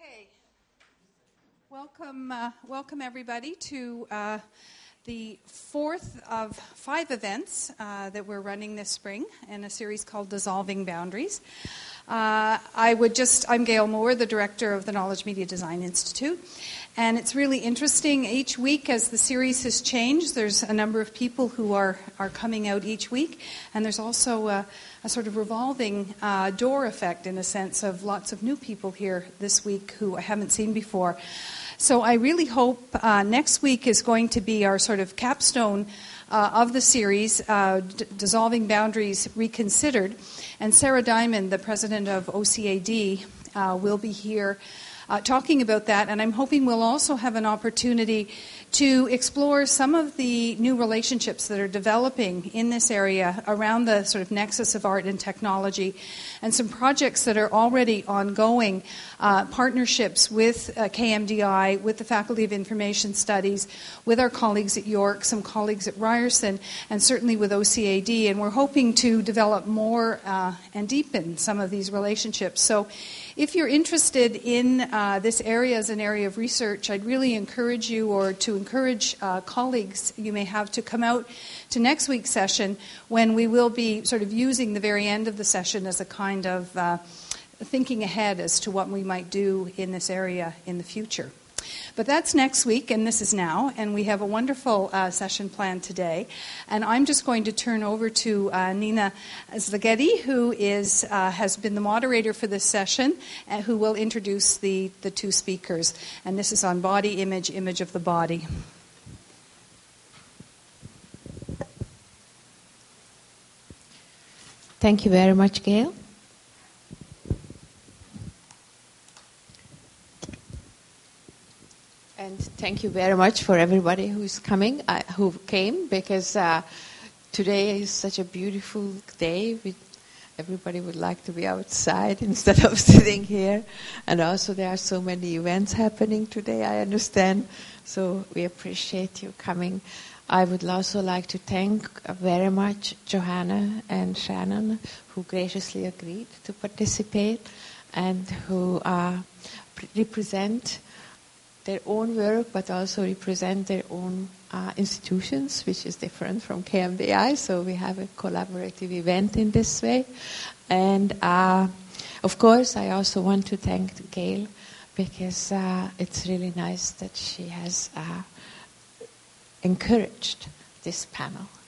Okay. Welcome everybody to the fourth of 5 events that we're running this spring in a series called Dissolving Boundaries. I'm Gail Moore, the director of the Knowledge Media Design Institute, and it's really interesting. Each week as the series has changed, there's a number of people who are coming out each week, and there's also a sort of revolving door effect in a sense of lots of new people here this week who I haven't seen before. So I really hope next week is going to be our sort of capstone of the series, Dissolving Boundaries Reconsidered. And Sarah Diamond, the president of OCAD, will be here talking about that. And I'm hoping we'll also have an opportunity to explore some of the new relationships that are developing in this area around the sort of nexus of art and technology, and some projects that are already ongoing, partnerships with KMDI, with the Faculty of Information Studies, with our colleagues at York, some colleagues at Ryerson, and certainly with OCAD. And we're hoping to develop more and deepen some of these relationships. So if you're interested in this area as an area of research, I'd really encourage you, or to encourage colleagues you may have, to come out to next week's session, when we will be sort of using the very end of the session as a kind of thinking ahead as to what we might do in this area in the future. But that's next week, and this is now, and we have a wonderful session planned today. And I'm just going to turn over to Nina Szegedy, who has been the moderator for this session, and who will introduce the two speakers. And this is on body image, image of the body. Thank you very much, Gail. And thank you very much for everybody who came, because today is such a beautiful day. Everybody would like to be outside instead of sitting here. And also there are so many events happening today, I understand. So we appreciate you coming. I would also like to thank very much Johanna and Shannon, who graciously agreed to participate and who represent their own work, but also represent their own institutions, which is different from KMDI. So we have a collaborative event in this way. And of course, I also want to thank Gail, because it's really nice that she has encouraged this panel.